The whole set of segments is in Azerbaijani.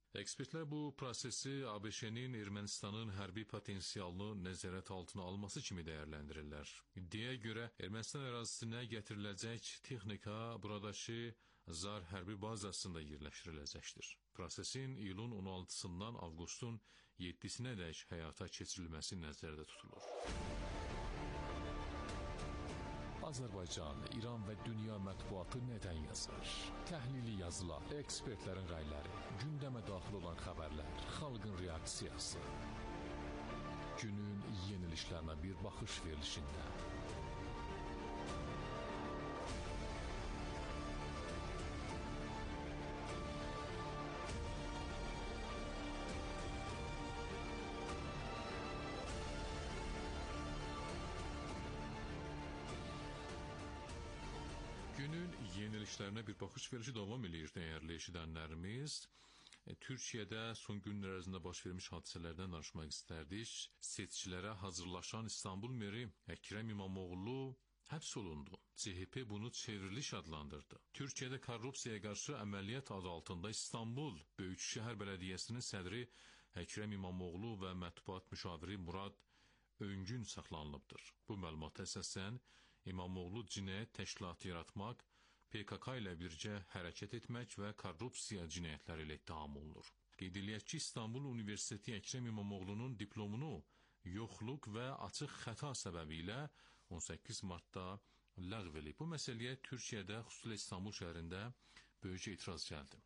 Ekspertlər bu prosesi ABŞ-nin Ermənistanın hərbi potensialını nəzarət altına alması kimi dəyərləndirirlər. İddiaya görə Ermənistan ərazisinə gətiriləcək texnika buradakı Zar hərbi bazasında yerləşdiriləcəkdir. Prosesin iyulun 16-sından avqustun 7-sinə dək həyata keçirilməsi nəzərdə tutulur. Azərbaycan, İran və dünya mətbuatı nədən yazır? Təhlili yazılar, ekspertlərin rəyləri, gündəmə daxil olan xəbərlər, xalqın reaksiyası. Günün yenilişlərinə bir baxış verilişində. Günün yenilişlərinə bir baxış verişi davam edir, dəyərli eşidənlərimiz. Türkiyədə son günlər ərzində baş vermiş hadisələrdən danışmaq istərdik. Seçkilərə hazırlaşan İstanbul meri Əkrəm İmamoğlu həbs olundu. CHP bunu çevriliş adlandırdı. Türkiyədə korrupsiyaya qarşı əməliyyat adı altında İstanbul Böyükşəhər Bələdiyyəsinin sədri Əkrəm İmamoğlu və mətbuat müşaviri Murad Öngün saxlanılıbdır. Bu məlumata əsasən İmamoğlu cinayət təşkilatı yaratmaq, PKK ilə birgə hərəkət etmək və korrupsiya cinayətləri ilə ittiham olunur. Qeyd eləyək ki, İstanbul Universiteti Əkrəm İmamoğlu'nun diplomunu yoxluq və açıq xəta səbəbilə 18 martda ləğv edilib. Bu məsələyə Türkiyədə, xüsusilə İstanbul şəhərində böyük etiraz gəldi.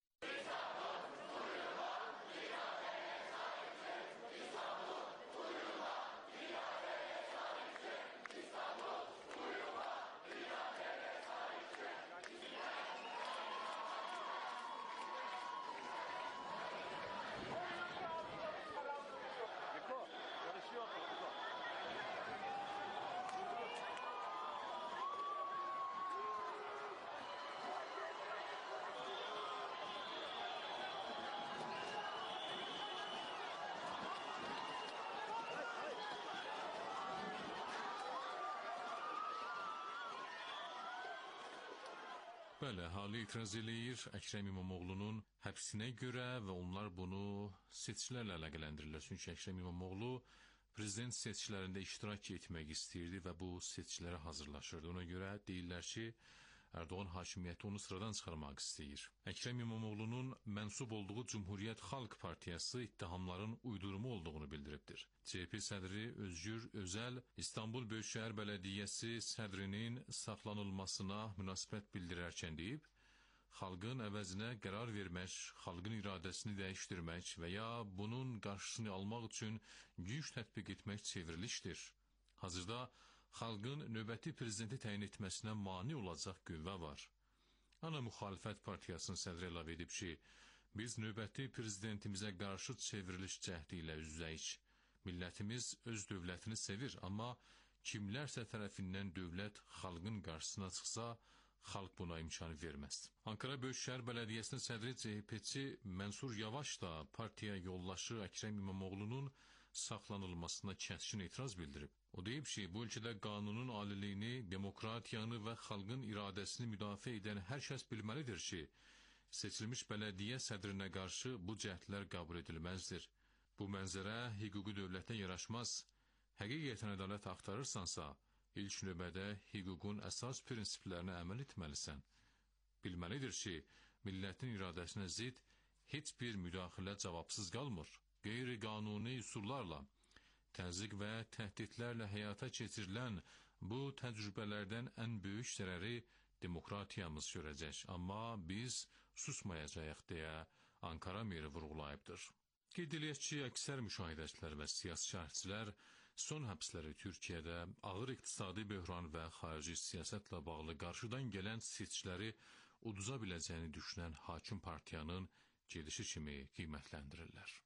Bəli, əhali etiraz eləyir Əkrəm İmamoğlu'nun həbsinə görə və onlar bunu seçkilərlə əlaqələndirirlər. Çünki Əkrəm İmamoğlu prezident seçkilərində iştirak etmək istəyirdi və bu seçkilərə hazırlaşırdı. Ona görə deyirlər ki, Erdoğan hakimiyyəti onu sıradan çıxarmaq istəyir. Əkrəm İmamoğlu'nun mənsub olduğu Cumhuriyyət Xalq Partiyası ittihamların uydurumu olduğunu bildiribdir. CHP sədri Özgür Özel, İstanbul Böyükşəhər Bələdiyyəsi sədrinin saxlanılmasına münasibət bildirərkən deyib, xalqın əvəzinə qərar vermək, xalqın iradəsini dəyişdirmək və ya bunun qarşısını almaq üçün güc tətbiq etmək çevrilişdir. Hazırda xalqın növbəti prezidenti təyin etməsinə mane olacaq qüvvə var. Ana Müxalifət Partiyasının sədri əlavə edib ki, biz növbəti prezidentimizə qarşı çevriliş cəhdi ilə üz-üzəyik. Millətimiz öz dövlətini sevir, amma kimlərsə tərəfindən dövlət xalqın qarşısına çıxsa, xalq buna imkan verməz. Ankara Böyükşəhər Bələdiyyəsinin sədri CHP-çi Mənsur Yavaş da partiya yoldaşı Əkrəm İmamoğlu'nun saxlanılmasına kəskin etiraz bildirib. O deyib ki, bu ölkədə qanunun aliliyini, demokratiyanı və xalqın iradəsini müdafiə edən hər kəs bilməlidir ki, seçilmiş bələdiyyə sədrinə qarşı bu cəhdlər qəbul edilməzdir. Bu mənzərə hüquqi dövlətə yaraşmaz. Həqiqətən ədalət axtarırsansa, ilk növbədə hüququn əsas prinsiplərinə əməl etməlisən. Bilməlidir ki, millətin iradəsinə zid heç bir müdaxilə cavabsız qalmır. Qeyri-qanuni üsullarla, təzyiq və təhdidlərlə həyata keçirilən bu təcrübələrdən ən böyük zərəri demokratiyamız görəcək. Amma biz susmayacağıq deyə Ankara meri vurğulayıbdır. Qeyd eləyək ki, əksər müşahidəçilər və siyasi şərhçilər son həbsləri Türkiyədə ağır iqtisadi böhran və xarici siyasətlə bağlı qarşıdan gələn seçkiləri uduza biləcəyini düşünən hakim partiyanın gedişi kimi qiymətləndirirlər.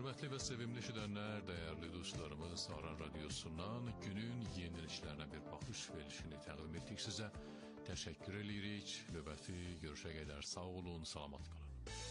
Hörmətli və sevimli eşidənlər, dəyərli dostlarımız, Aran Radiosundan günün yenilişlərinə bir baxış verilişini təqdim etdik sizə. Təşəkkür edirik. Növbəti görüşə qədər sağ olun, salamat qalın.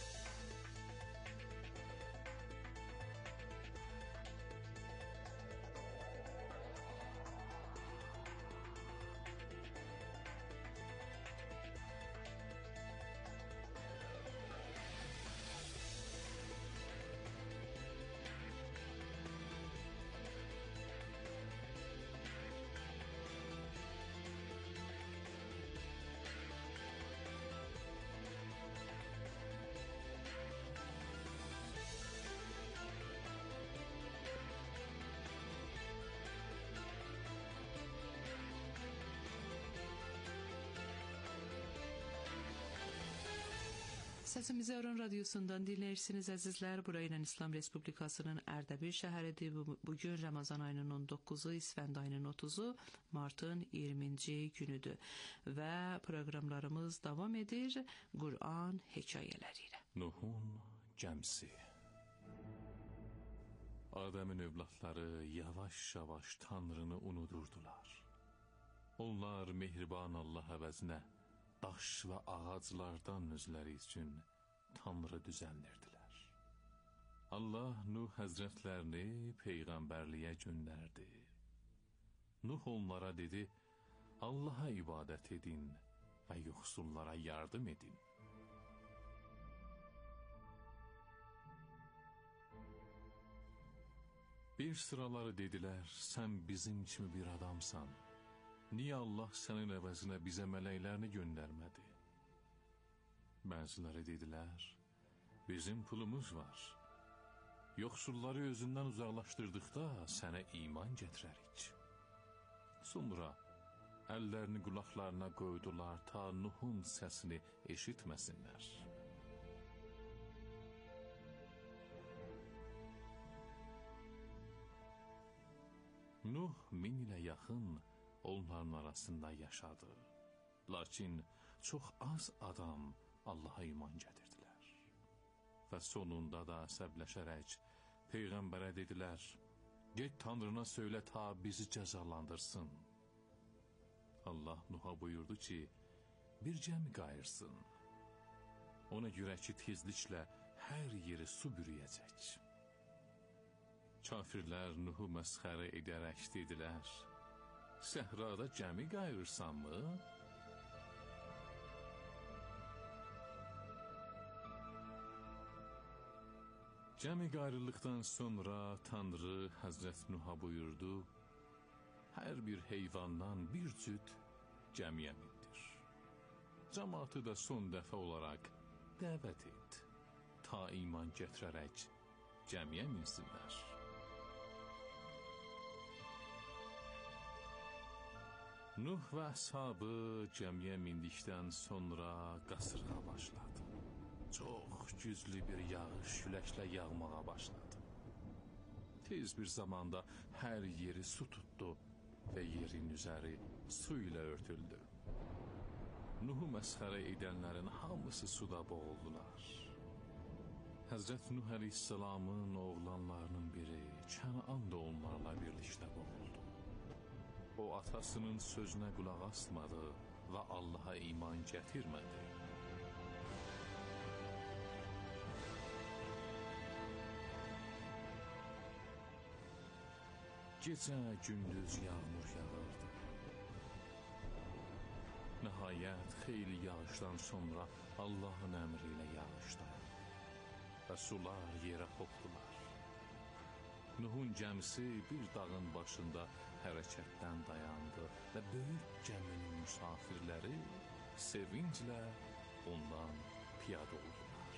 Səsimizi Aran Radiosundan dinləyirsiniz əzizlər. Burayla İslam Respublikasının Ərdəbil şəhəridir. Bugün Ramazan ayının 19-u, İsfənd ayının 30-u, martın 20-ci günüdür. Və proqramlarımız davam edir Qur'an hekayələri ilə. Nuhun gəmisi. Adəmin övladları yavaş-yavaş Tanrını unudurdular. Onlar mehriban Allah əvəzinə daş və ağaclardan özləri üçün Tanrı düzənlirdilər. Allah Nuh həzrətlərini peyğəmbərliyə göndərdi. Nuh onlara dedi, Allaha ibadət edin və yoxsullara yardım edin. Bir sıraları dedilər, sən bizim kimi bir adamsan. Niyə Allah sənin əvəzinə bizə mələklərini göndərmədi? Bəziləri dedilər, bizim pulumuz var. Yoxsulları özündən uzaqlaşdırdıqda sənə iman gətirərik. Sonra əllərini qulaqlarına qoydular ta Nuhun səsini eşitməsinlər. Nuh 1000 ilə yaxın onların arasında yaşadı. Lakin çox az adam Allaha iman gətirdilər. Və sonunda da əsəbləşərək Peyğəmbərə dedilər, get Tanrına söylə ta bizi cəzalandırsın. Allah Nuh'a buyurdu ki, bir gəmi qayırsın. Ona görə ki, tezliklə hər yeri su bürüyəcək. Kafirlər Nuh'u məsxərə edərək dedilər, səhrada gəmi qayırırsanmı? Gəmi qayrıldıqdan sonra Tanrı Həzrət Nuh'a buyurdu, hər bir heyvandan bir cüt gəmiyə mindir. Cəmaatı da son dəfə olaraq dəvət et, ta iman gətirərək gəmiyə minsinlər. Nuh və əshabı gəmiyə mindikdən sonra qasırğa başladı. Çox güclü bir yağış küləklə yağmağa başladı. Tez bir zamanda hər yeri su tutdu və yerin üzəri su ilə örtüldü. Nuh'u məsxərə edənlərin hamısı suda boğuldular. Həzrət Nuh əleyhissalamın oğlanlarının biri Kənan da onlarla birlikdə boğuldu. O atasının sözünə qulaq asmadı və Allaha iman gətirmədi. Gecə gündüz yağmur yağırdı. Nəhayət xeyli yağışdan sonra Allahın əmri ilə yağışdı və sular yerə hopdular. Nuhun gəmisi bir dağın başında hərəkətdən dayandı və böyük gəminin müsafirləri sevinclə ondan piyada oldular.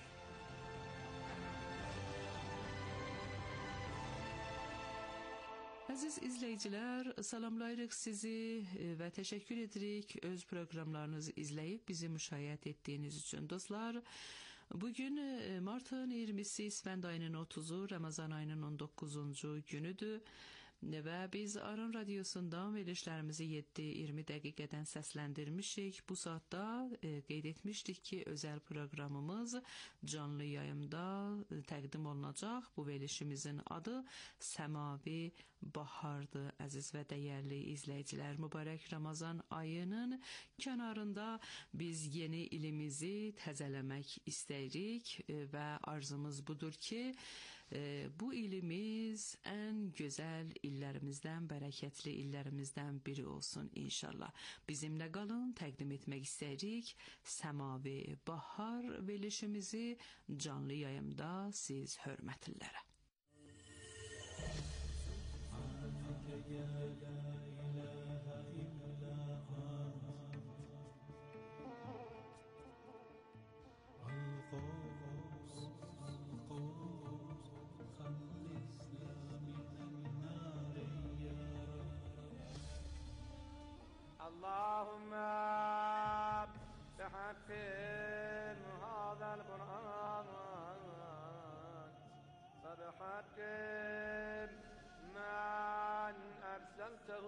Əziz izləyicilər, salamlayırıq sizi və təşəkkür edirik öz proqramlarınızı izləyib bizi müşahidə etdiyiniz üçün. Dostlar, bugün martın 20-si, İsfənd ayının 30-u, Ramazan ayının 19-cu günüdür və biz Aran radiosundan verilişlərimizi 7-20 dəqiqədən səsləndirmişik. Bu saatda qeyd etmişdik ki, özəl proqramımız canlı yayımda təqdim olunacaq. Bu verilişimizin adı Səmavi Bahardır. Əziz və dəyərli izləyicilər, mübarək Ramazan ayının kənarında biz yeni ilimizi təzələmək istəyirik və arzumuz budur ki, bu ilimiz ən gözəl illərimizdən, bərəkətli illərimizdən biri olsun inşallah. Bizimlə qalın, təqdim etmək istəyirik Səmavi Bahar verilişimizi canlı yayımda siz hörmətlilərə. اللهم بحق هذا القرآن وبحق من أرسلته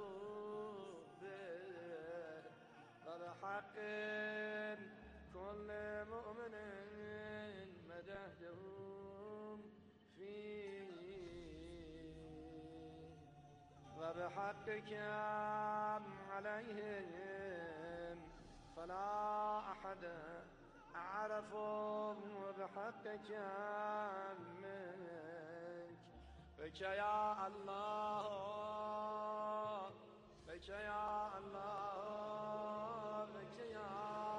به وبحق كل مؤمن مدحتهم فيه وبحقك عليهم فلا أحد أعرفهم بحقك منك بك يا الله بك يا الله بك يا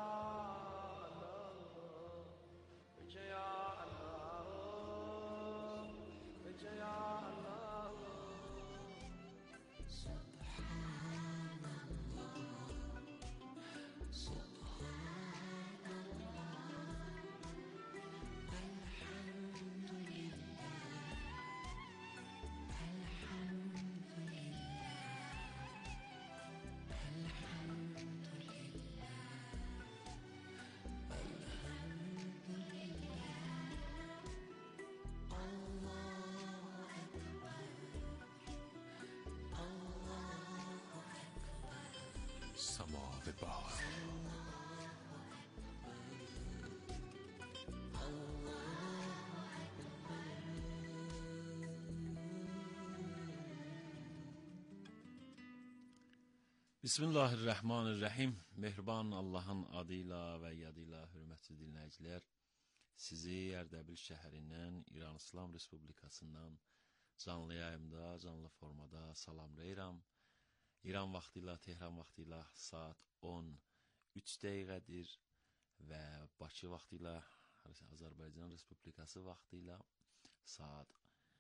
الله بك يا الله بك يا الله Səmavi Bahar. Bismillahirrahmanirrahim. Mehriban Allahın adıyla və yadıyla hörmətli dinləyicilər, sizi Ərdəbil şəhərindən İran İslam Respublikasından canlı yayımda, canlı formada salamlayıram. İran vaxtı ilə, Tehran vaxtı ilə saat 13 dəqiqədir və Bakı vaxtı ilə, Azərbaycan Respublikası vaxtı ilə saat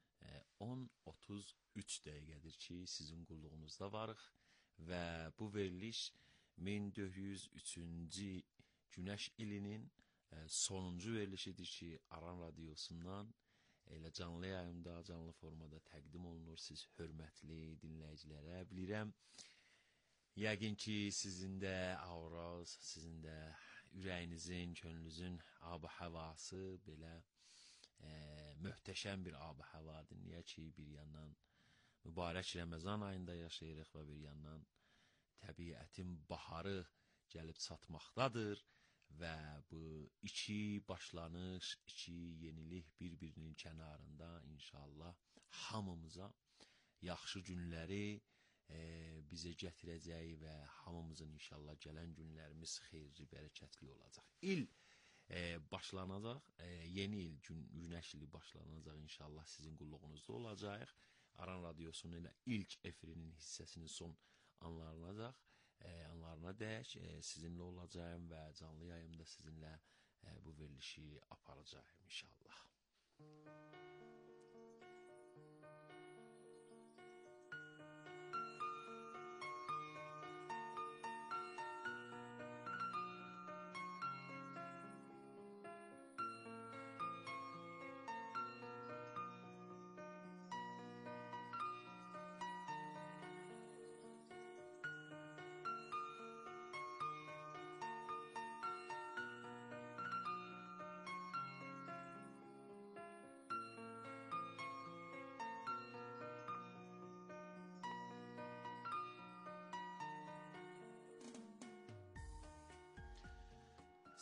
10:33 dəqiqədir ki, sizin qulluğunuzda varıq və bu veriliş 1403-cü Günəş ilinin sonuncu verilişidir ki, Aran radiosundan elə canlı yayımda, canlı formada təqdim olunur siz hörmətli dinləyicilərə. Bilirəm, yəqin ki, sizin də avraz, sizin də ürəyinizin, könlünüzün ab-ı havası belə möhtəşəm bir ab-ı havadır. Niyə ki, bir yandan mübarək Ramazan ayında yaşayırıq və bir yandan təbiətin baharı gəlib çatmaqdadır və bu iki başlanış, iki yenilik bir-birinin kənarında inşallah hamımıza yaxşı günləri bizə gətirəcək və hamımızın inşallah gələn günlərimiz xeyirli, bərəkətli olacaq. İl başlanacaq, yeni il, Günəş ili başlanacaq inşallah sizin qulluğunuzda olacaq. Aran radiosunun ilə ilk efirinin hissəsinin son anlarına dək sizinlə olacağım və canlı yayımda sizinlə bu verilişi aparacağım inşallah.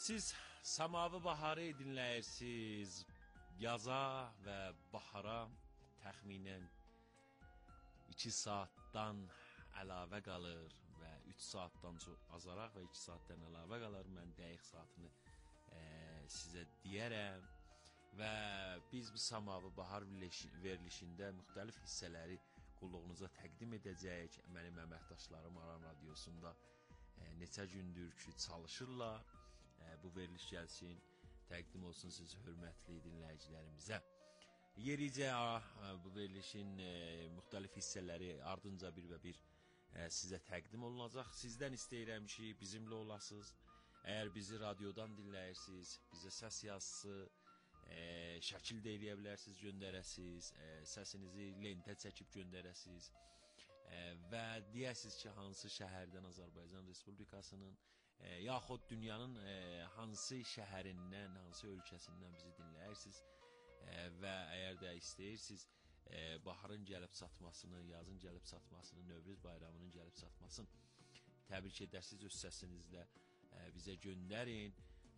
Siz Samavi Baharı dinləyirsiniz. Yaza və bahara təxminən 2 saatdan əlavə qalır və 3 saatdan çox azaraq və 2 saatdan əlavə qalır. Mən dəqiq saatını sizə deyərəm və biz bu Samavi Bahar verilişində müxtəlif hissələri qulluğunuza təqdim edəcəyik. Mənim əməkdaşlarım Aran Radiosunda neçə gündür ki çalışırlar. Bu veriliş gəlsin, təqdim olsun siz hörmətli dinləyicilərimizə. Yericə bu verilişin müxtəlif hissələri ardınca bir və bir sizə təqdim olunacaq. Sizdən istəyirəm ki, bizimlə olasınız. Əgər bizi radiodan dinləyirsiniz, bizə səs yazısı, şəkil də eləyə bilərsiniz, göndərəsiniz, səsinizi lentə çəkib göndərəsiniz və deyəsiniz ki, hansı şəhərdən Azərbaycan Respublikasının yaxud dünyanın hansı şəhərindən, hansı ölkəsindən bizi dinləyirsiniz və əgər də istəyirsiniz baharın gəlib çatmasını, yazın gəlib çatmasını, Növrüz bayramının gəlib çatmasını təbrik edərsiniz öz səsinizlə bizə göndərin.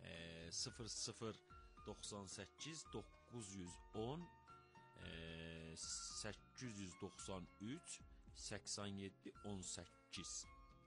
0098 910 893 87 18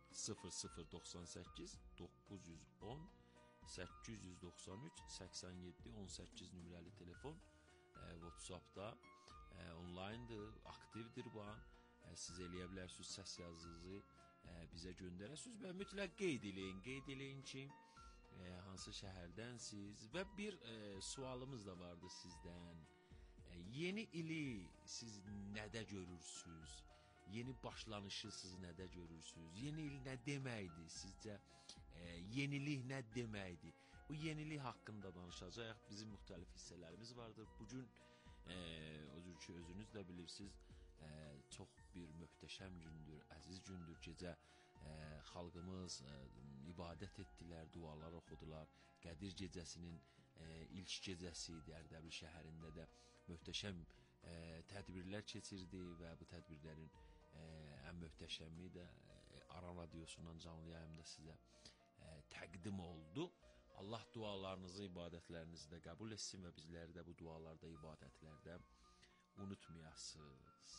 0098 910 893 87 18 nömrəli telefon WhatsApp'da online'dır, aktivdir bu an. Siz eləyə bilərsiniz səs yazınızı bizə göndərəsiniz və mütləq qeyd eləyin ki, hansı şəhərdənsiz və bir sualımız da vardı sizdən. Yeni ili siz nədə görürsünüz? Yeni başlanışı siz nədə görürsünüz? Yeni il nə deməkdir sizcə? Yenilik nə deməkdir? Bu yenilik haqqında danışacağıq. Bizim müxtəlif hissələrimiz vardır. Bugün özünüz də bilirsiniz, çox bir möhtəşəm gündür, əziz gündür. Gecə xalqımız ibadət etdilər, dualar oxudular. Qədir gecəsinin ilk gecəsi idi. Ərdəbil şəhərində də möhtəşəm tədbirlər keçirdi və bu tədbirlərin ən möhtəşəmi də Aran Radiosundan canlı yayımda sizə təqdim oldu. Allah dualarınızı, ibadətlərinizi də qəbul etsin və bizləri də bu dualarda, ibadətlərdə unutmayasınız.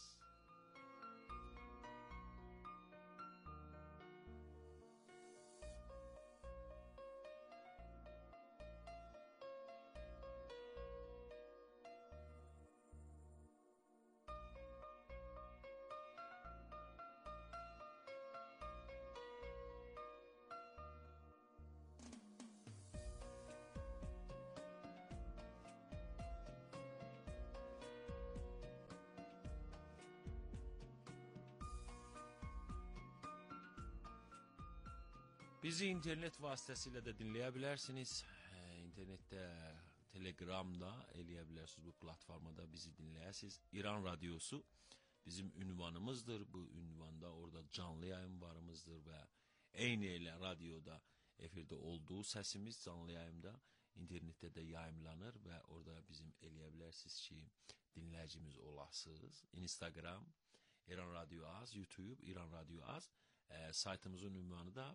Bizi internet vasitəsilə də dinləyə bilərsiniz. İnternetdə, Telegramda eləyə bilərsiniz, bu platformada bizi dinləyəsiniz. İran Radiosu bizim ünvanımızdır. Bu ünvanda orada canlı yayım varımızdır və eyni elə radioda efirdə olduğu səsimiz canlı yayımda internetdə də yayımlanır və orada bizim eləyə bilərsiniz ki, dinləyicimiz olasınız. Instagram, İran Radio Az, YouTube, İran Radio Az. Saytımızın ünvanı da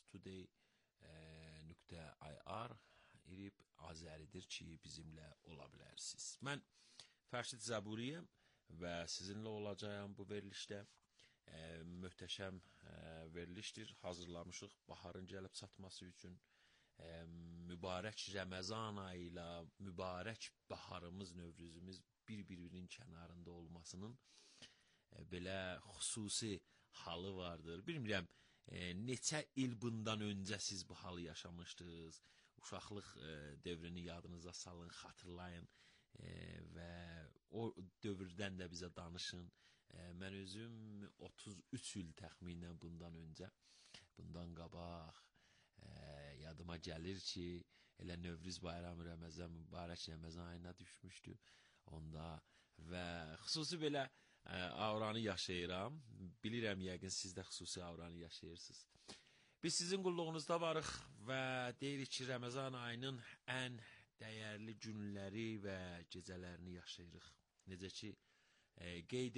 parstoday.ir Azəridir ki, bizimlə ola bilərsiniz. Mən Fərşid Zəburiyəm və sizinlə olacağım bu verilişdə. Möhtəşəm verilişdir. Hazırlamışıq baharın gəlib çatması üçün. Mübarək Ramazan ayı ilə mübarək baharımız, Növrüzümüz bir-birinin kənarında olmasının belə xüsusi halı vardır. Bilmirəm, neçə il bundan öncə siz bu halı yaşamışdınız. Uşaqlıq dövrünü yadınıza salın, xatırlayın və o dövrdən də bizə danışın. Mən özüm 33 il təxminən bundan öncə, bundan qabaq yadıma gəlir ki, elə Növrüz bayramı Ramazan, mübarək Ramazan ayına düşmüşdü onda və xüsusi belə avranı yaşayıram. Bilirəm, yəqin siz də xüsusi avranı yaşayırsınız. Biz sizin qulluğunuzda varıq və deyirik ki, Ramazan ayının ən dəyərli günləri və gecələrini yaşayırıq. Necə ki, qeyd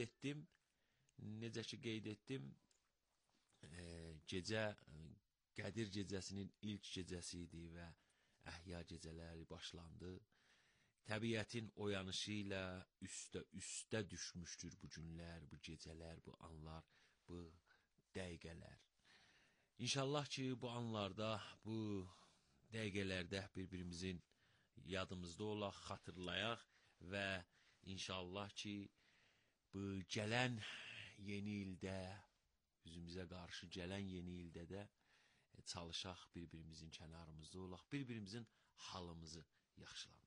etdim, gecə Qədir gecəsinin ilk gecəsi idi və əhya gecələri başlandı. Təbiətin oyanışı ilə üstə düşmüşdür bu günlər, bu gecələr, bu anlar, bu dəqiqələr. İnşallah ki, bu anlarda, bu dəqiqələrdə bir-birimizin yadımızda olaq, xatırlayaq və inşallah ki, bu gələn yeni ildə, üzümüzə qarşı gələn yeni ildə də çalışaq, bir-birimizin kənarımızda olaq, bir-birimizin halımızı yaxşılandıraq.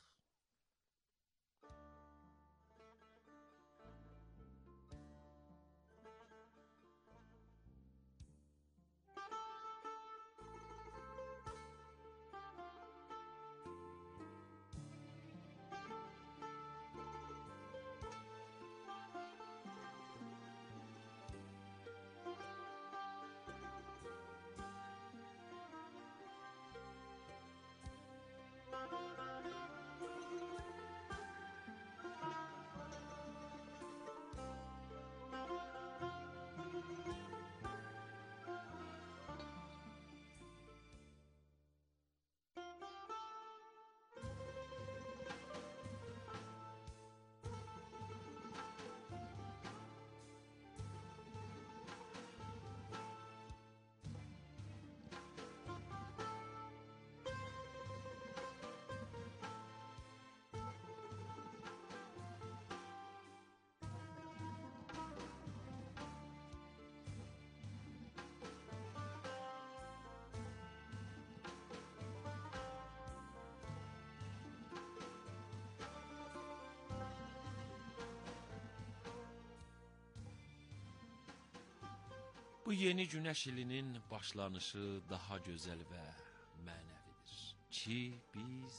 Bu yeni günəş ilinin başlanışı daha gözəl və mənəvidir ki, biz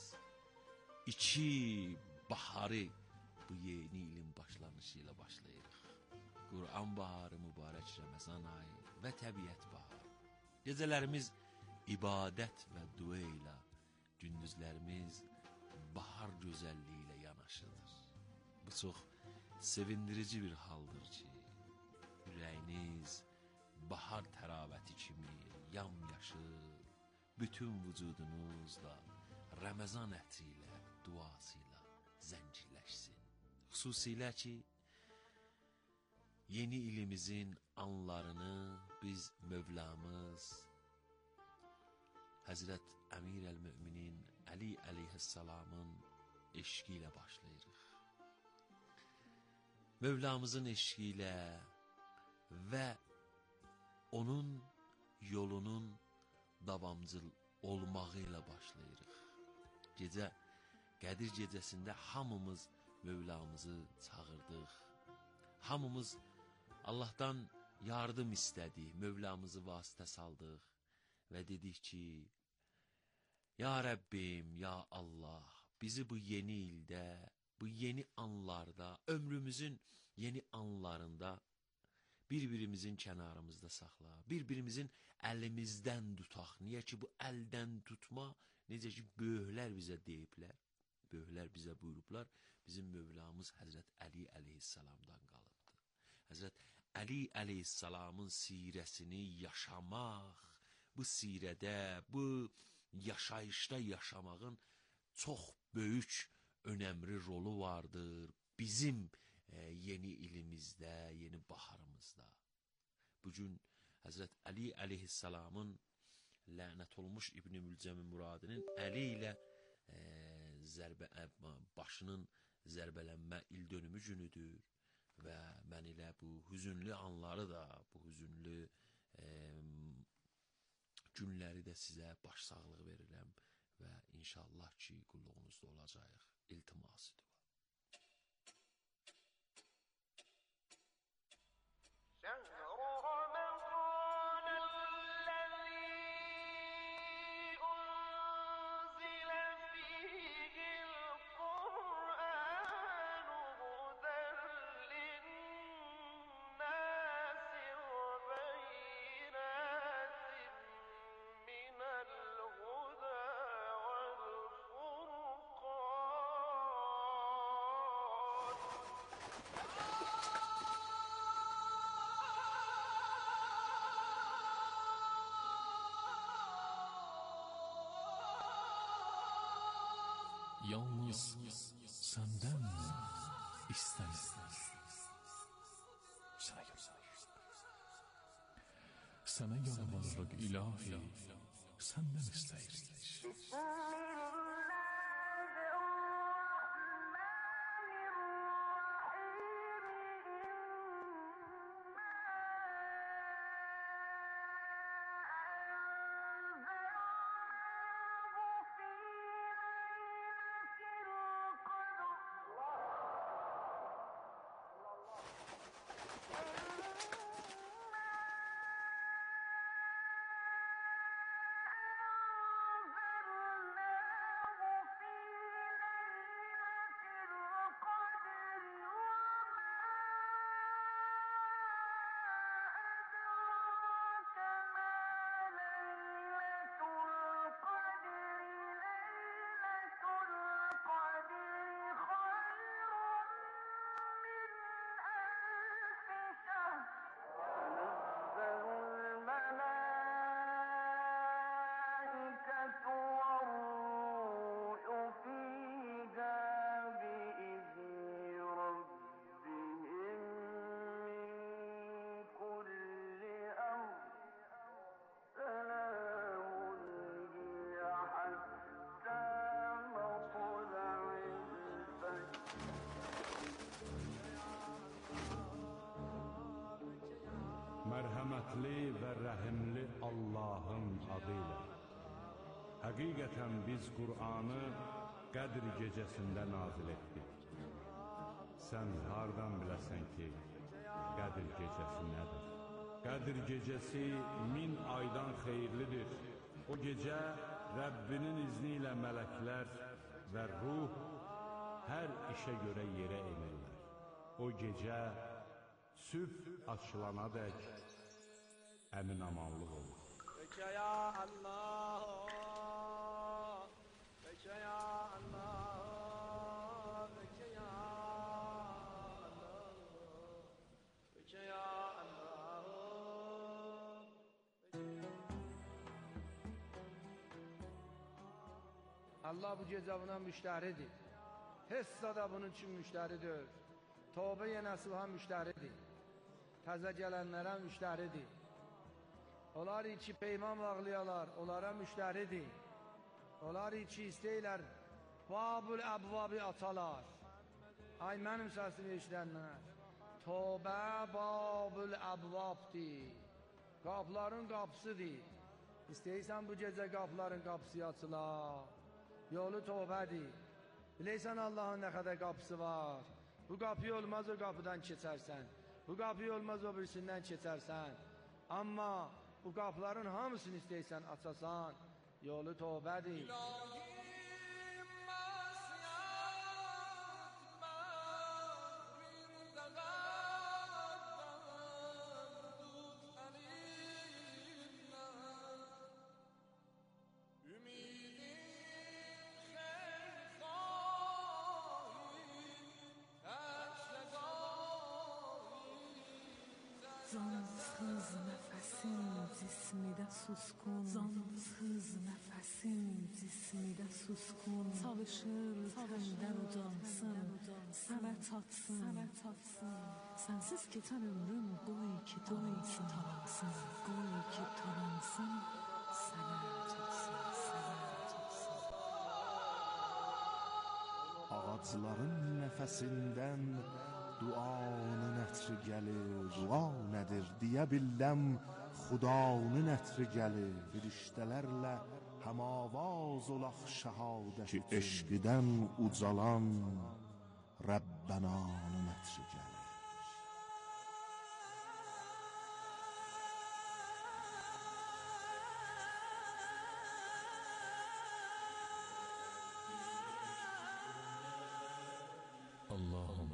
iki baharı bu yeni ilin başlanışı ilə başlayırıq. Qur'an baharı, mübarək Ramazan ayı və təbiət baharı. Gecələrimiz ibadət və dua ilə, gündüzlərimiz bahar gözəlliyi ilə yanaşıdır. Bu çox sevindirici bir haldır ki, ürəyiniz bahar təravəti kimi yamyaşıl, bütün vücudunuzla Ramazan ətri ilə, duası ilə zəncirləşsin. Xüsusilə ki, yeni ilimizin anlarını biz Mövlamız Həzrət Əmir əl-Müminin Əli əleyhissalamın eşqi ilə başlayırıq. Mövlamızın eşqi ilə və onun yolunun davamcıl olmağı ilə başlayırıq. Gecə, Qədir gecəsində hamımız Mövlamızı çağırdıq. Hamımız Allahdan yardım istədik, Mövlamızı vasitə saldıq və dedik ki, Ya Rəbbim, Ya Allah, bizi bu yeni ildə, bu yeni anlarda, ömrümüzün yeni anlarında bir-birimizin kənarımızda saxla, bir-birimizin əlimizdən tutaq. Niyə ki, bu əldən tutma, necə ki, böyüklər bizə deyiblər, böyüklər bizə buyurublar, bizim Mövlamız Həzrət Əli əleyhissalamdan qalıbdır. Həzrət Əli əleyhissalamın sirəsini yaşamaq, bu sirədə, bu yaşayışda yaşamağın çox böyük, önəmli rolu vardır. Bizim yeni ilimizdə, yeni baharımızda. Bugün Həzrət Əli əleyhissalamın lənət olmuş İbn-i Mülcəm-i Muradinin əli ilə başının zərbələnmə il dönümü günüdür və mən elə bu hüzünlü anları da, bu hüzünlü günləri də sizə başsağlığı verirəm və inşallah ki, qulluğunuzda olacaq. İltimasıdır. الهدى والفرقان yalnız səndən istənir. Sənə yalvarırıq ilahi, səndən istəyirik. Mərhəmətli və rəhimli Allahın adıyla. Həqiqətən biz Qur'anı Qədr gecəsində nazil etdik. Sən hardan biləsən ki, Qədr gecəsi nədir? Qədr gecəsi 1000 aydan xeyirlidir. O gecə Rəbbinin izni ilə mələklər və ruh hər işə görə yerə enirlər. O gecə sübh açılana dək əmin-amanlıq olur. Peki ya Allah, peki ya Allah, peki ya Allah, peki ya Allah. Allah bu gece buna müşteridir. Hessa da bunun için müşteridir. Tövbe-i nasuha müşteridir. Təzə gələnlərə müşteridir. Onlar içi peyman bağlayalar, onlara müşteridir. Onlar içi istəyirlər, babul əbvabi atalar. Ay mənim səsimi eşidənlər. Tövbə babul əbvabdir. Qapıların qapısıdır. İstəyirsən bu gecə qapıların qapısı açılar. Yolu tövbədir. Biləysən Allahın nə qədər qapısı var. Bu qapı olmaz, o qapıdan keçərsən. Bu qapı olmaz, o birisindən keçərsən. Amma bu qapıların hamısını istəyirsən açasan, yolu tövbədir. Zansız nəfəsim cismidə suskun, zansız nəfəsim cismidə suskun, çalışır təndən ucansın, sənə çatsın, sənsiz keçən ömrüm qoy ki taransın, qoy ki taransın, sənə çatsın, sənə çatsın. Ağacların nəfəsindən duanın ətri gəlir, dua nədir deyə bildəm, xudanın ətri gəlir, firiştələrlə həmavaz olaq şəhadət ki, eşqidən ucalan Rəbbənanın ətri gəlir. Allahım,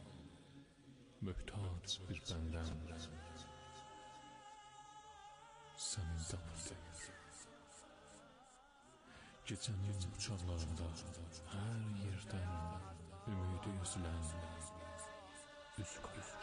möhtac bir bəndəm sənin qapındayım. Gecənin uçaqlarında hər yerdən ümidi üzülən üz qoyur.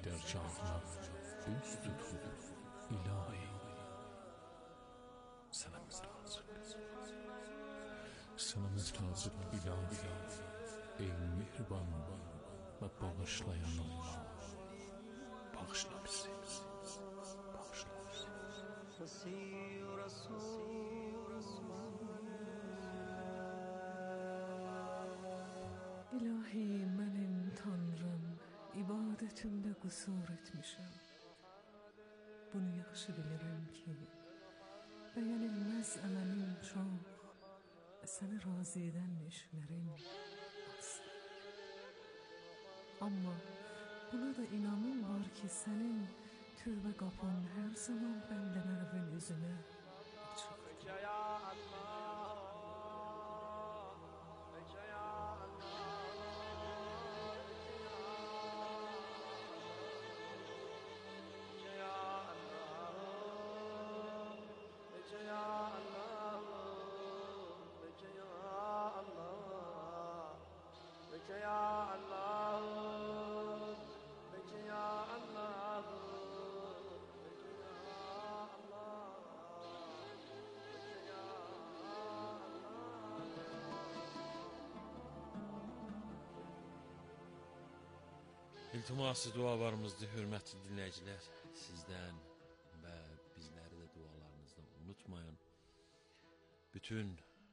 dərgahına üz tutub, ilahi, sənə müstahzıq. Sənə müstahzıq ilahi, ey mehriban və bağışlayan Allah. Bağışla bizi, bağışla bizi. İlahi, mənim Tanrım, ibadətimdə qüsur etmişəm. Bunu yaxşı bilirəm ki, bəyənilməz əməlim çox, səni razı edən işlərim az. Amma buna da inanım var ki, sənin tövbə qapın hər zaman bəndələrin üzünə açıqdır. İltiması dualarımızdır, hörmətli dinləyicilər. Sizdən və bizləri də dualarınızda unutmayın. Bütün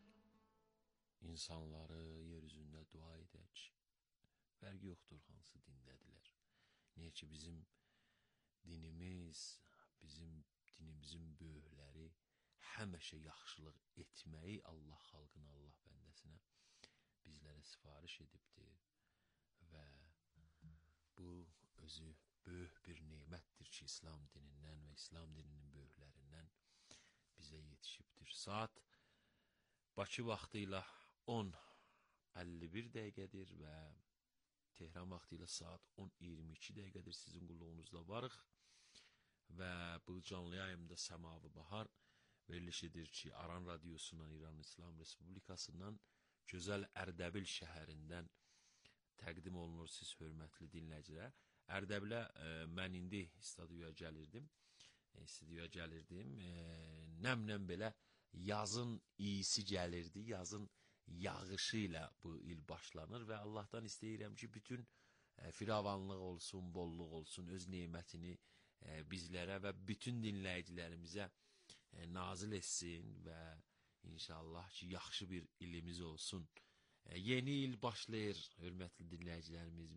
insanları yer üzündə dua edək. Fərqi yoxdur hansı dindədirlər. Niyə ki bizim dinimiz, bizim dinimizin böyükləri həmişə yaxşılıq etməyi Allah xalqına, Allah bəndəsinə bizlərə sifariş edibdir və bu özü böyük bir nemətdir ki, İslam dinindən və İslam dininin böyüklərindən bizə yetişibdir. Saat Bakı vaxtı ilə 10:51 dəqiqədir və Tehran vaxtı ilə saat 10:22 dəqiqədir. Sizin qulluğunuzda varıq və bu canlı yayımda Səmavi Bahar verilişidir ki, Aran Radiosundan, İran İslam Respublikasından, gözəl Ərdəbil şəhərindən təqdim olunur siz hörmətli dinləyicilər. Ərdəbilə mən indi studiyaya gəlirdim. Nəmlə belə yazın iyisi gəlirdi, yazın yağışı ilə bu il başlanır və Allahdan istəyirəm ki, bütün firavanlıq olsun, bolluq olsun, öz nemətini bizlərə və bütün dinləyicilərimizə nazil etsin və inşallah ki, yaxşı bir ilimiz olsun. Yeni il başlayır, hörmətli dinləyicilərimiz,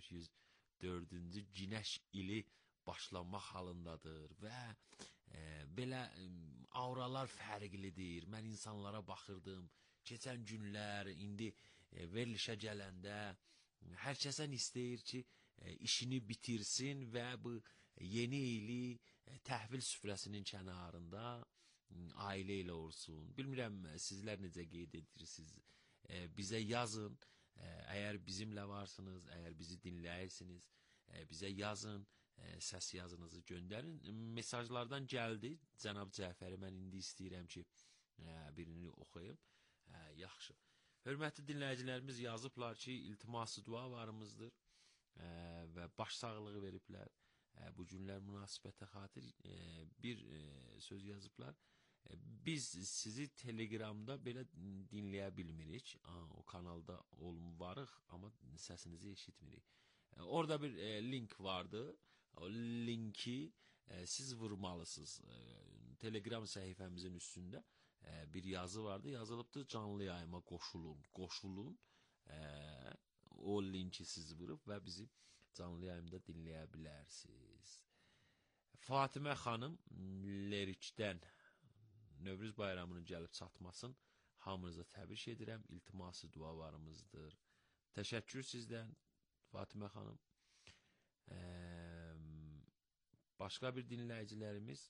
1404-cü Günəş ili başlanmaq halındadır və belə auralar fərqlidir. Mən insanlara baxırdım, keçən günlər, indi verilişə gələndə hər kəsən istəyir ki, işini bitirsin və bu yeni ili təhvil süfrəsinin kənarında ailə ilə olsun. Bilmirəm, sizlər necə qeyd edirsiniz, bizə yazın, əgər bizimlə varsınız, əgər bizi dinləyirsiniz, bizə yazın, səs yazınızı göndərin. Mesajlardan gəldi, cənab Cəfəri, mən indi istəyirəm ki, birini oxuyum. Yaxşı. Hörmətli dinləyicilərimiz yazıblar ki, iltiması dualarımızdır və baş sağlığı veriblər. Bu günlər münasibətə xatir bir söz yazıblar. Biz sizi Telegramda belə dinləyə bilmirik. O kanalda varıq, amma səsinizi eşitmirik. Orada bir link vardı. O linki siz vurmalısınız. Telegram səhifəmizin üstündə bir yazı vardı. Yazılıbdır, canlı yayıma qoşulun. O linki siz vurub və bizi canlı yayımda dinləyə bilərsiniz. Fatimə xanım Lerikdən Növrüz bayramının gəlib çatmasın. Hamınıza təbrik edirəm. İltiması dualarımızdır. Təşəkkür sizdən Fatimə xanım. Başqa bir dinləyicilərimiz,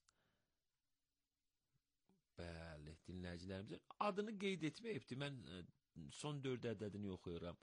bəli, dinləyicilərimizin adını qeyd etməyibdir. Mən son 4 ədədini oxuyuram.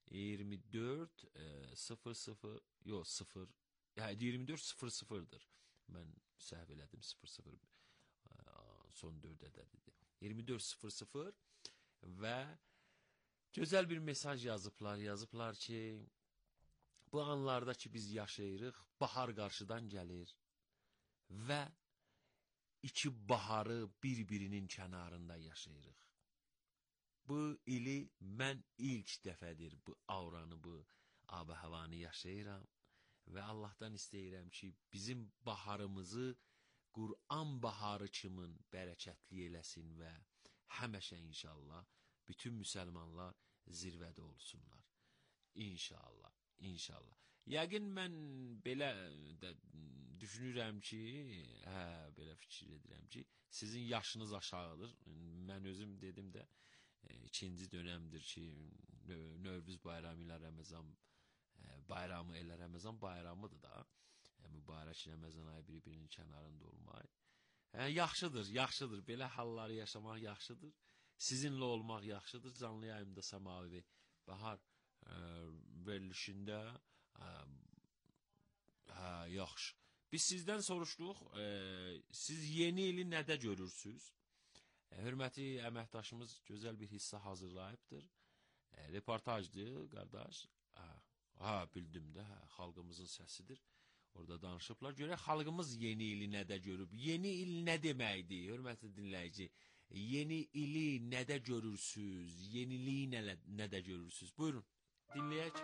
24:00, yox 0, yəni 24:00'dır. Mən səhv elədim, 00 son 4 ədədidir. 24:00 və gözəl bir mesaj yazıblar. Yazıblar ki, bu anlarda ki biz yaşayırıq, bahar qarşıdan gəlir və iki baharı bir-birinin kənarında yaşayırıq. Bu ili mən ilk dəfədir bu auranı, bu ab-havanı yaşayıram və Allahdan istəyirəm ki, bizim baharımızı Qur'an baharı kimi bərəkətli eləsin və həmişə inşallah bütün müsəlmanlar zirvədə olsunlar. İnşallah, inşallah. Yəqin mən belə də düşünürəm ki, belə fikir edirəm ki, sizin yaşınız aşağıdır. Mən özüm dedim də, ikinci dönəmdir ki, Növrüz bayramı ilə Ramazan bayramı elə Ramazan bayramıdır da. Mübarək Ramazan ayı bir-birinin kənarında olmaq. Yaxşıdır, yaxşıdır. Belə halları yaşamaq yaxşıdır. Sizinlə olmaq yaxşıdır. Canlı yayımda Səmavi Bahar verilişində yaxşı. Biz sizdən soruşduq, siz yeni ili nədə görürsünüz? Hörməti əməkdaşımız gözəl bir hissə hazırlayıbdır. Reportajdır, qardaş. Bildim də, xalqımızın səsidir. Orada danışıblar. Görək, xalqımız yeni ili nədə görüb? Yeni il nə deməkdir, hörmətli dinləyici? Yeni ili nədə görürsünüz? Yeniliyi nədə görürsünüz? Buyurun, dinləyək.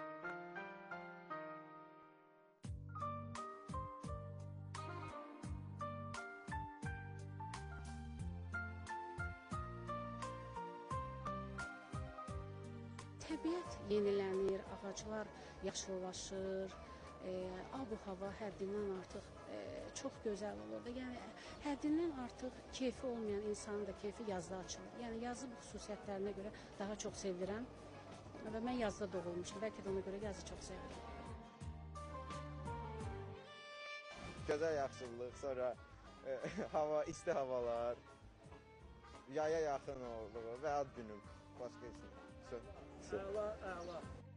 Təbiət yenilənir, ağaclar yaşıllaşır, ab-hava həddindən artıq çox gözəl olur. Yəni, həddindən artıq keyfi olmayan insanın da keyfi yazda açılır. Yəni, yazı bu xüsusiyyətlərinə görə daha çox sevirəm və mən yazda doğulmuşum. Bəlkə də ona görə yazı çox sevirəm. Gözəl yaxşılıq, sonra hava, isti havalar, yaya yaxın olduğu və ad günüm, başqa üçün. Əla, əla.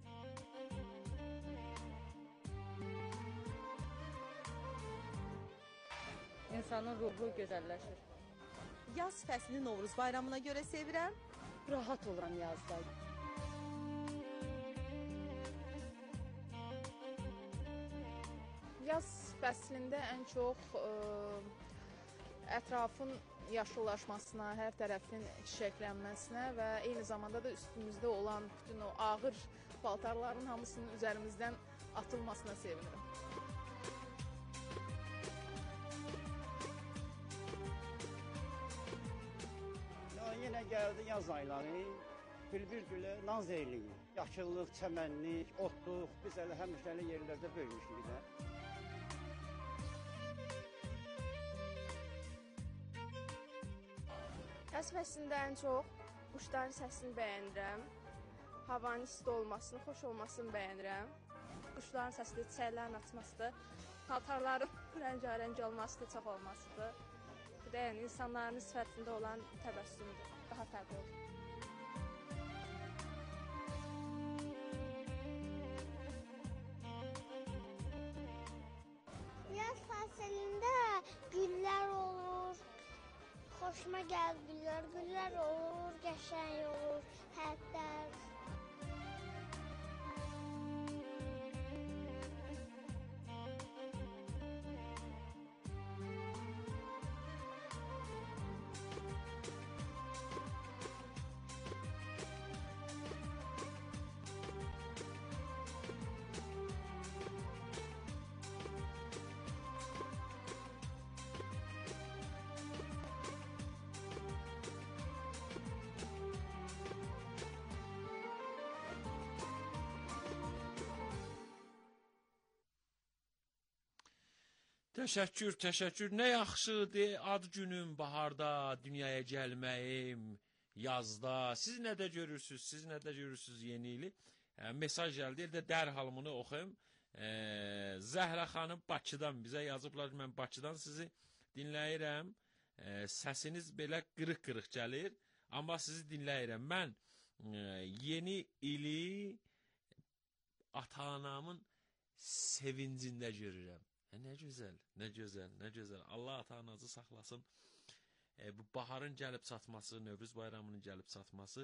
İnsanın ruhu gözəlləşir. Yaz fəslini Novruz bayramına görə sevirəm. Rahat oluram yazda. Yaz fəslində ən çox ətrafın yaşıllaşmasına, hər tərəfin çiçəklənməsinə və eyni zamanda da üstümüzdə olan bütün o ağır paltarların hamısının üzərimizdən atılmasına sevinirəm. Yenə gəldi yaz ayları, bülbül gülə naz eyləyir. Yaşıllıq, çəmənlik, otluq, biz elə həmişəli yerlərdə böyümüşük də. Yaz fəslində ən çox quşların səsini bəyənirəm. Havanın isti olmasını, xoş olmasını bəyənirəm. Quşların səsidir, çiçəklərin açmasıdır. Paltarların rəngarəng olmasıdır, çox olmasıdır. Bir də yəni, insanların sifətində olan təbəssümdür, daha fərqli olur. Yaz fəslində güllər olur. Xoşuma gəlir, güllər olur, qəşəng olur, həyətlər. Təşəkkür, təşəkkür. Nə yaxşıdır ad günüm baharda, dünyaya gəlməyim, yazda. Siz nədə görürsünüz? Siz nədə görürsünüz yeni ili? Mesaj gəldi, elə dərhal bunu oxuyum. Zəhra xanım Bakıdan bizə yazıblar. Mən Bakıdan sizi dinləyirəm. Səsiniz belə qırıq-qırıq gəlir, amma sizi dinləyirəm. Mən yeni ili ata-anamın sevincində görürəm. Nə gözəl, nə gözəl, nə gözəl. Allah ata-ananızı saxlasın. Bu baharın gəlib çatması, Növrüz bayramının gəlib çatması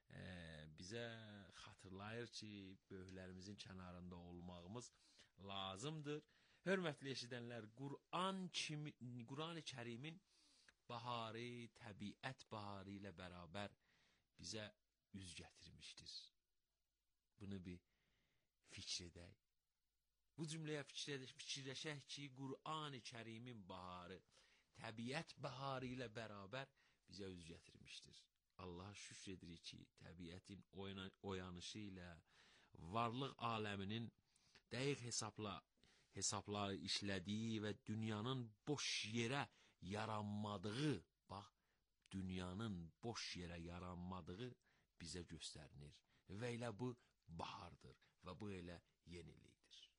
bizə xatırlayır ki, böyüklərimizin kənarında olmağımız lazımdır. Hörmətli eşidənlər, Qur'an-ı Kərimin baharı, təbiət baharı ilə bərabər bizə üz gətirmişdir. Bunu bir fikr edək. Bu cümləyə fikirləşək ki, Qur'an-ı Kərimin baharı, təbiət baharı ilə bərabər bizə üz gətirmişdir. Allaha şükr edirik ki, təbiətin oyanışı ilə varlıq aləminin dəqiq hesabları işlədiyi və dünyanın boş yerə yaranmadığı, bax, dünyanın boş yerə yaranmadığı bizə göstərilir. Və elə bu bahardır və bu elə yenilikdir.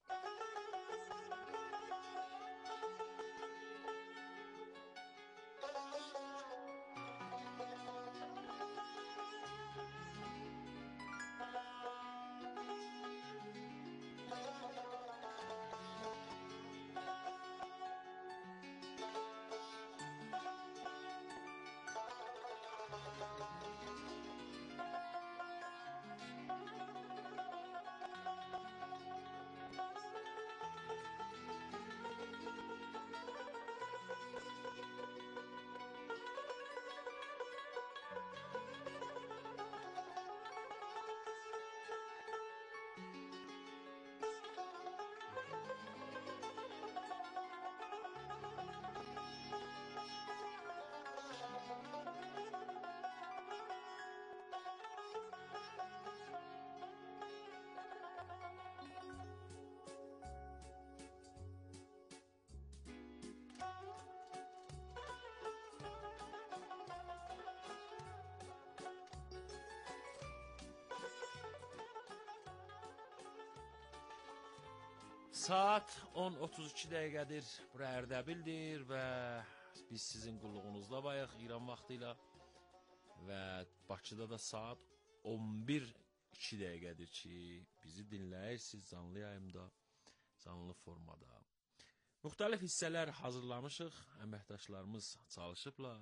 Saat 10:32 dəqiqədir, bura Ərdəbildir və biz sizin qulluğunuzda bayıq İran vaxtı ilə və Bakıda da saat 11:02 dəqiqədir ki, bizi dinləyirsiniz canlı yayımda, canlı formada. Müxtəlif hissələr hazırlamışıq, əməkdaşlarımız çalışıblar.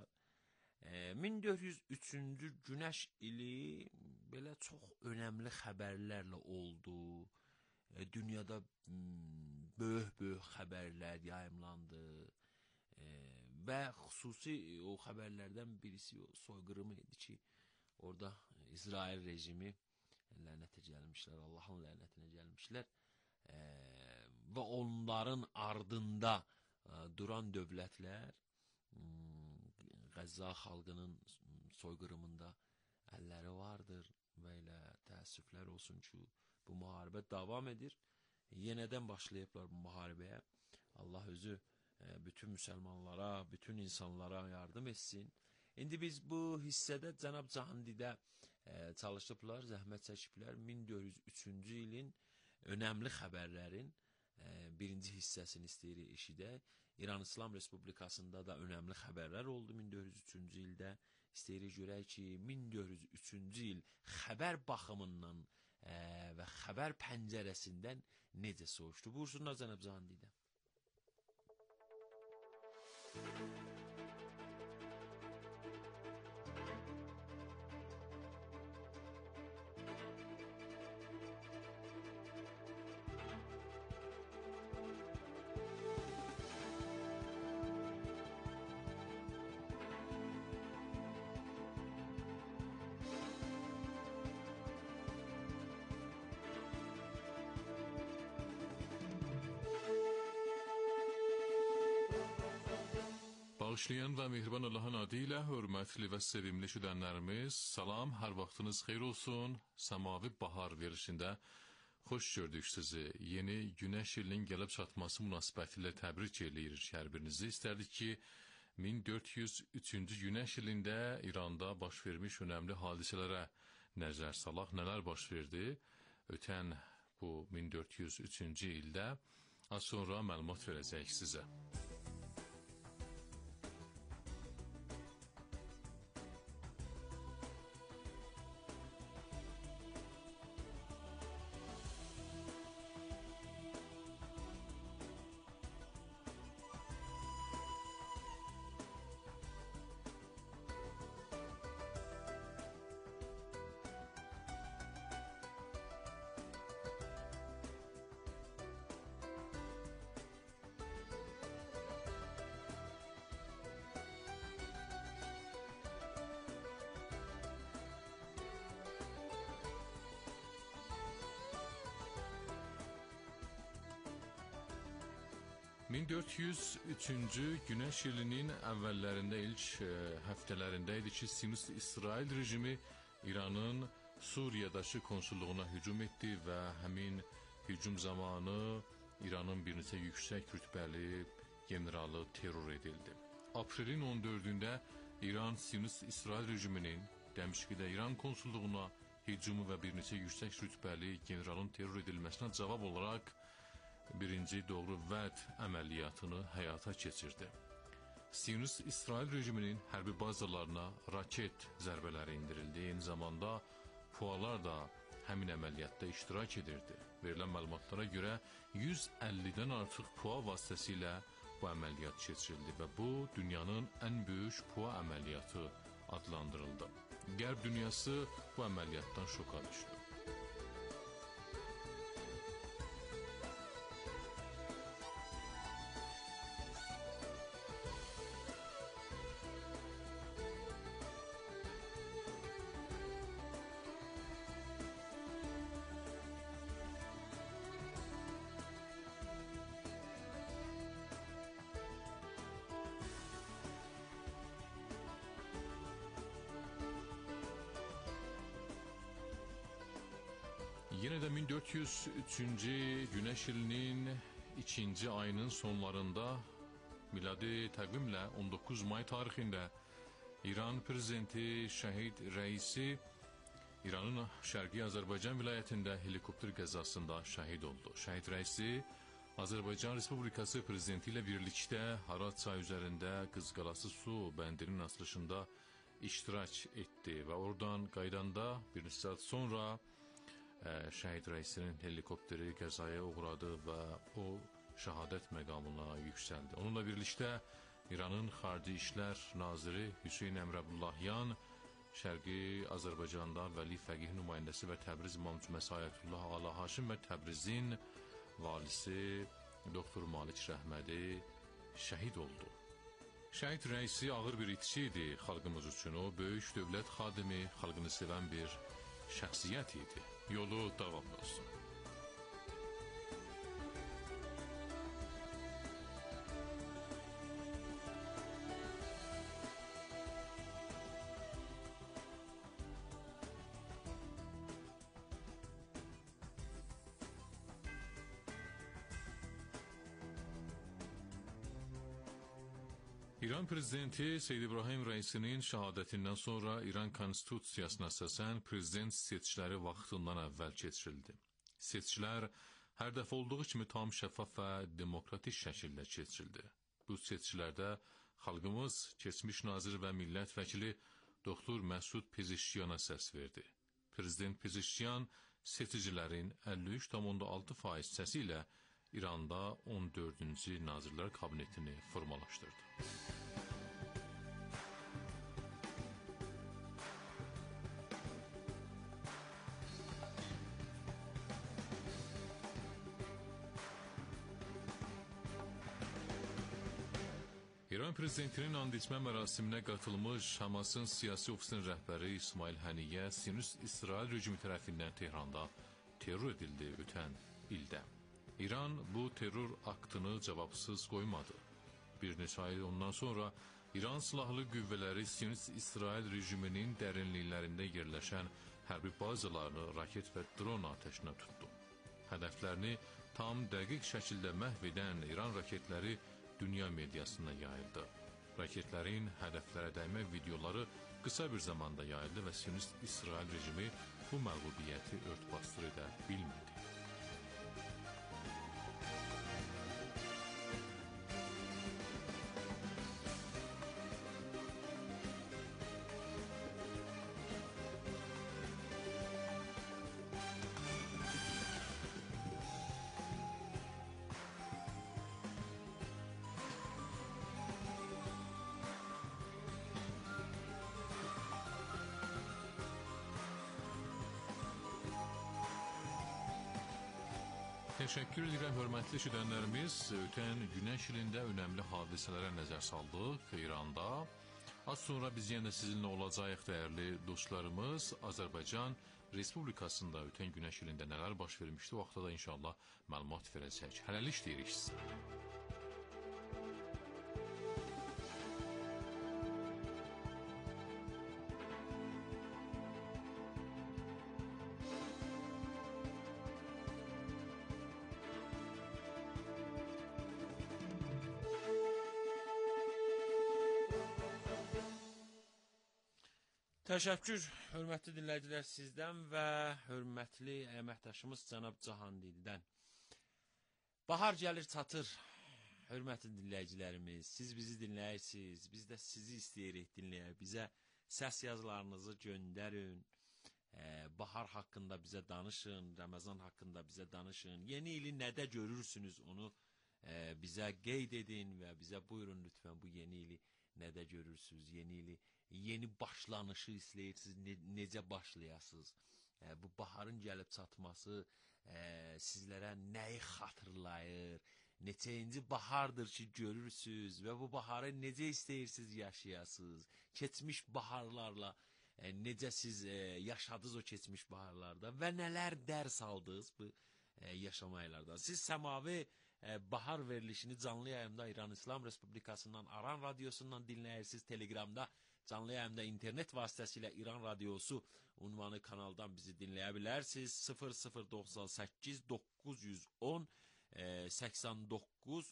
1403-cü günəş ili belə çox önəmli xəbərlərlə oldu. Dünyada böyük xəbərlər yayımlandı və xüsusi o xəbərlərdən birisi o soyqırımı idi ki, orada İsrail rejimi lənətə gəlmişlər, Allahın lənətinə gəlmişlər və onların ardında duran dövlətlər Qəzza xalqının soyqırımında əlləri vardır və elə təəssüflər olsun ki, bu müharibə davam edir. Yenədən başlayıblar bu müharibəyə. Allah özü bütün müsəlmanlara, bütün insanlara yardım etsin. İndi biz bu hissədə Cənab Cahandidə çalışıblar, zəhmət çəkiblər. 1403-cü ilin önəmli xəbərlərin birinci hissəsini istəyirik eşidək. İran İslam Respublikasında da önəmli xəbərlər oldu 1403-cü ildə. İstəyirik görək ki, 1403-cü il xəbər baxımından və xəbər pəncərəsindən necə soğuşdu? Buyursunlar Cənab Cahandidə. Bağışlayan və mehriban Allahın adı ilə hörmətli və sevimli şüdənlərimiz, salam, hər vaxtınız xeyir olsun. Səmavi bahar verişində xoş gördük sizi. Yeni günəş ilinin gəlib çatması münasibətilə təbrik edirik hər birinizi. İstərdik ki, 1403-cü günəş ilində İranda baş vermiş önəmli hadisələrə nəzər salaq. Nələr baş verdi? Ötən bu 1403-cü ildə az sonra məlumat verəcək sizə. 1403-cü Günəş ilinin əvvəllərində ilk həftələrində idi ki, Siyonist-İsrail rejimi İranın Suriyadakı konsulluğuna hücum etdi və həmin hücum zamanı İranın bir neçə yüksək rütbəli generalı terror edildi. Aprelin 14-də İran Siyonist-İsrail rejiminin Dəmişqdə İran konsulluğuna hücumu və bir neçə yüksək rütbəli generalın terror edilməsinə cavab olaraq birinci doğru vəd əməliyyatını həyata keçirdi. Siyonist-İsrail rejiminin hərbi bazalarına raket zərbələri indirildi. Eyni zamanda PUAlar da həmin əməliyyatda iştirak edirdi. Verilən məlumatlara görə 150-dən artıq PUA vasitəsilə bu əməliyyat keçirildi və bu dünyanın ən böyük PUA əməliyyatı adlandırıldı. Qərb dünyası bu əməliyyatdan şoka düşdü. Yenə də 1403-cü Günəş ilinin 2-ci ayının sonlarında miladi təqvimlə 19 may tarixində İran prezidenti Şəhid Rəisi İranın Şərqi Azərbaycan vilayətində helikopter qəzasında şəhid oldu. Şəhid Rəisi Azərbaycan Respublikası prezidenti ilə birlikdə Harat çayı üzərində Qızqalası su bəndinin açılışında iştirak etdi və oradan qaydanda bir neçə saat sonra Şəhid Rəisinin helikopteri qəzaya uğradı və o şəhadət məqamına yüksəldi. Onunla birlikdə İranın Xarici İşlər Naziri Hüseyn Əmr Əbdullahyan, Şərqi Azərbaycanda Vəli Fəqih nümayəndəsi və Təbriz İmam Cüməsi Ayətullah Ala Haşim və Təbrizin valisi Doktor Malik Rəhmədi şəhid oldu. Şəhid Rəisi ağır bir itki idi xalqımız üçün. O böyük dövlət xadimi, xalqını sevən bir şəxsiyyət idi. Yolu davamlı olsun. İran prezidenti Seyyid İbrahim Rəisinin şəhadətindən sonra İran konstitusiyasına əsasən prezident seçkiləri vaxtından əvvəl keçirildi. Seçkilər hər dəfə olduğu kimi tam şəffaf və demokratik şəkildə keçirildi. Bu seçkilərdə xalqımız keçmiş nazir və millət vəkili Doktor Məsud Pezeşkiyana səs verdi. Prezident Pezeşkiyan seçicilərin 53,6% səsi ilə İranda 14-cü Nazirlər Kabinetini formalaşdırdı. İran prezidentinin and içmə mərasiminə qatılmış Hamasın siyasi ofisinin rəhbəri İsmail Həniyyə Siyonist-İsrail rejimi tərəfindən Tehranda terror edildi ötən ildə. İran bu terror aktını cavabsız qoymadı. Bir neçə ay ondan sonra İran silahlı qüvvələri Siyonist-İsrail rejiminin dərinliklərində yerləşən hərbi bazalarını raket və dron atəşinə tutdu. Hədəflərini tam dəqiq şəkildə məhv edən İran raketləri dünya mediasına yayıldı. Raketlərin hədəflərə dəymə videoları qısa bir zamanda yayıldı və Siyonist-İsrail rejimi bu məğlubiyyəti ört-basdır edə bilmədi. Təşəkkür edirəm, hörmətli eşidənlərimiz. Ötən Günəş ilində önəmli hadisələrə nəzər saldıq İranda. Az sonra biz yenə sizinlə olacağıq, dəyərli dostlarımız. Azərbaycan Respublikasında ötən Günəş ilində nələr baş vermişdi, o vaxtda da inşallah məlumat verəcək. Hələlik deyirik sizə. Təşəkkür, hörmətli dinləyicilər sizdən və hörmətli əməkdaşımız cənab Cahandildən. Bahar gəlir çatır, hörmətli dinləyicilərimiz. Siz bizi dinləyirsiniz, biz də sizi istəyirik dinləyək. Bizə səs yazılarınızı göndərin. Bahar haqqında bizə danışın, Ramazan haqqında bizə danışın. Yeni ili nədə görürsünüz onu bizə qeyd edin və bizə buyurun lütfən bu yeni ili nədə görürsünüz, yeni ili, yeni başlanışı istəyirsiniz, necə başlayasınız? Bu baharın gəlib çatması sizlərə nəyi xatırlayır? Neçəyinci bahardır ki görürsünüz və bu baharı necə istəyirsiniz yaşayasınız? Keçmiş baharlarla necə siz yaşadınız o keçmiş baharlarda və nələr dərs aldınız bu yaşama aylardan? Siz səmavi bahar verilişini canlı yayımda İran İslam Respublikasından, Aran Radyosundan dinləyirsiniz. Telegramda canlı yayımda internet vasitəsilə İran Radyosu unvanı kanaldan bizi dinləyə bilərsiniz. 0098 910 89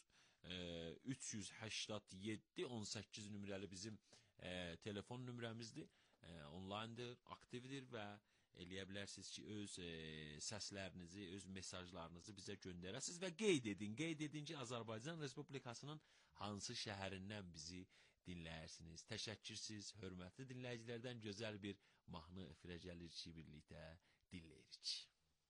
387 18 nömrəli bizim telefon nömrəmizdir. Online'dır, aktivdir və eləyə bilərsiniz ki, öz səslərinizi, öz mesajlarınızı bizə göndərəsiniz və qeyd edin ki, Azərbaycan Respublikasının hansı şəhərindən bizi dinləyirsiniz. Təşəkkürsüz, hörmətli dinləyicilərdən gözəl bir mahnı efirə gəlir ki, birlikdə dinləyirik.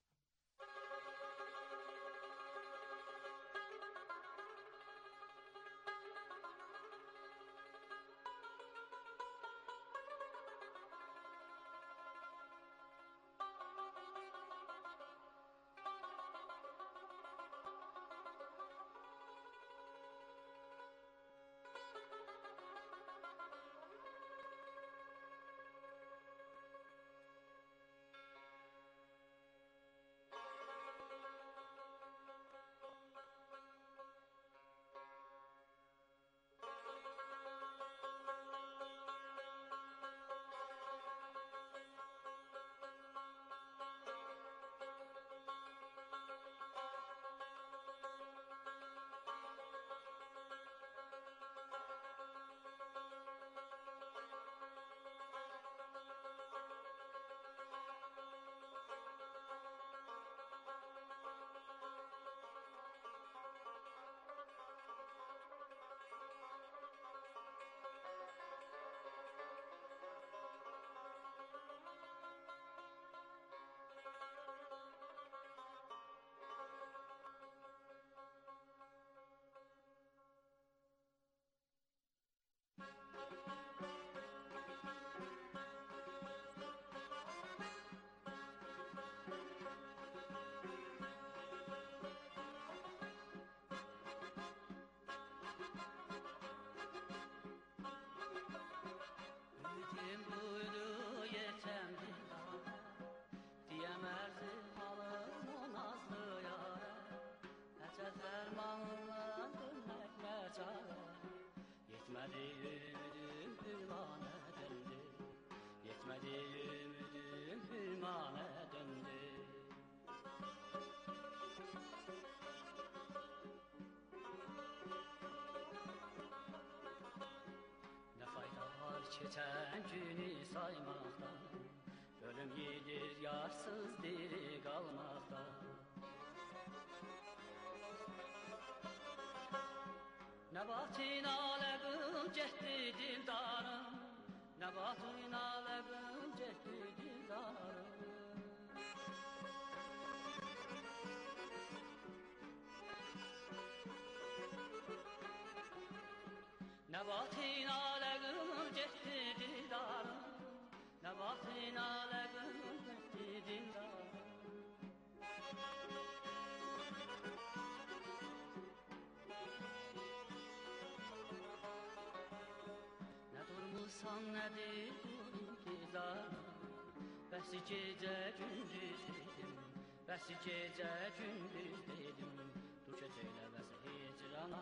Keçən günü saymaqdan, ölüm gedir yarsız diri qalmaqdan. Nəbatin aləqim getdi dildarım, Nəbatin aləqim getdi dildarım. Nəbatin aləqim getdi dildarım, Nəbatin aləqim getdi dildarım. Nə durmusan, nədir bu intizarım, bəsi gecə gündüz dedim, bəsi gecə gündüz dedim, dur keç eləməsə hicrana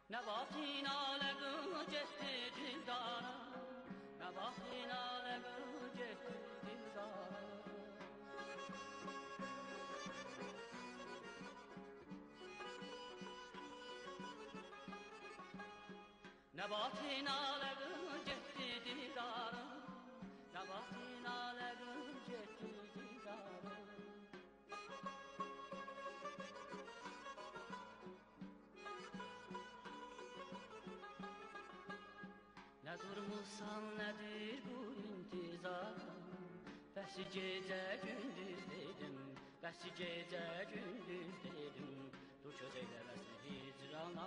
Nəbatin aləqim getdi dildarım, Nəbatin aləqim Nəbatin aləqin getdi didarım, Nəbatin aləqin getdi didarım. Nə durmusan, nədir bu intizarım? Bəs gecə gündüz dedim, bəs gecə gündüz dedim, dur köz eyləməsin hicrana.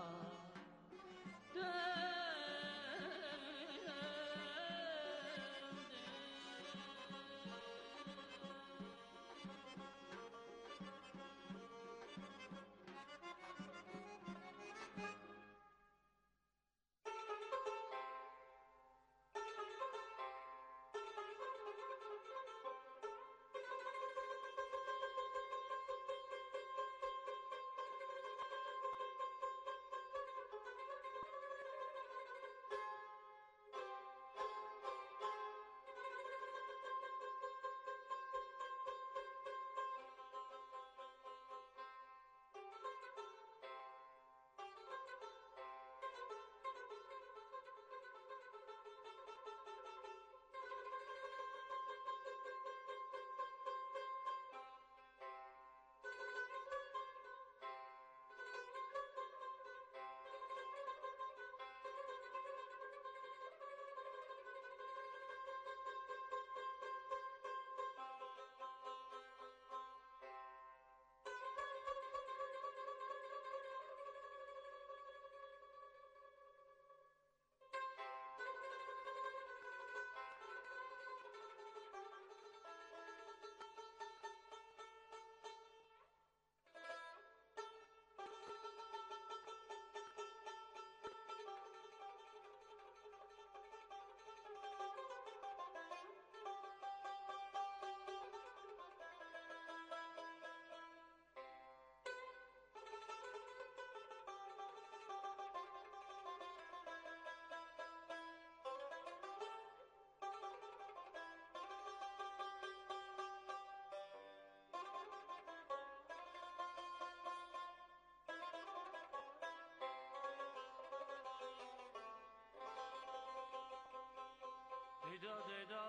Dida dida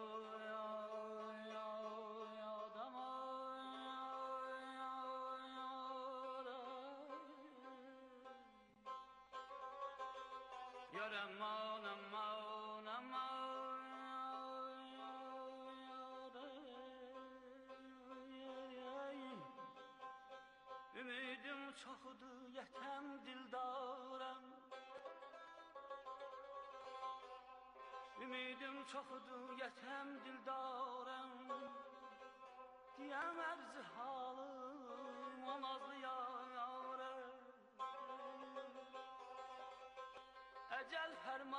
ya ya ya dama ya ya da ya ramon ramon ramon ya da ümidim çoxdu yetəm dildaram. Ümidim çoxdu, yetəm dildarəm, Diyəm ərzi halım, o nazlı yarə. Əcəl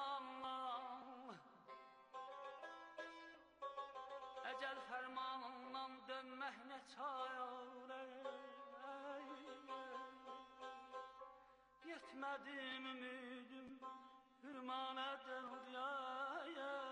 fərmanla dönmək nə çarə. Yetmədim ümidim, hürmanədən ya ya.